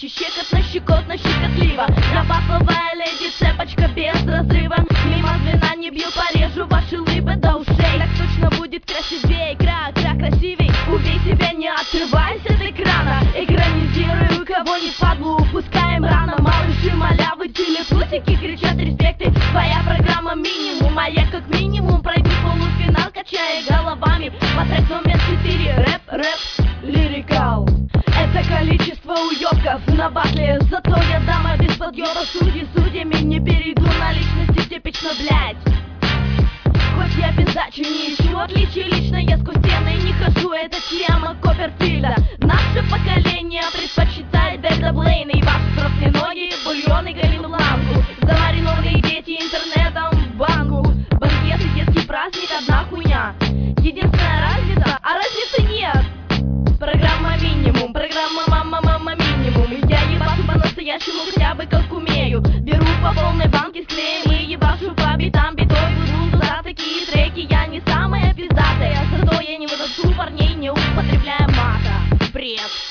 щекотно, щекотливо. Я басовая леди, цепочка без разрыва. Мимо звена не бью, порежу ваши лыбы до ушей. Так точно будет красивей, красивей. Убей себя, не отрывайся от экрана. Экранизирую кого не впадлу, упускаем рано. Малыши, малявы, телепузики кричат респекты. Твоя программа минимум, а я как минимум пройду полуфинал, качая головами. По трек номер 4, рэп, лирикал. Это количество уёбков на батле. Зато я дама без подъёба. Судьями не перейду на личности типично, блять. Хоть я пиздачу, не ищу отличий лично. Я сквозь стены не хожу, это тема Копперфильда. Наше поколение предпочитает Дэвида Блейна и ваши взрослые ноги, бульоны, Галину Бланку. Замаринованные дети интернетом в банку. Банкеты, детский праздник, одна хуйня. Единственная разница, а разницы нет. Программа минимум, программа мама минимум. Я ебашу по-настоящему хотя бы как умею. Беру по полной банке с клеем и ебашу по битам битой. Буду за такие треки, я не самая пиздатая. Зато я не выношу парней, не употребляя мата. Бред.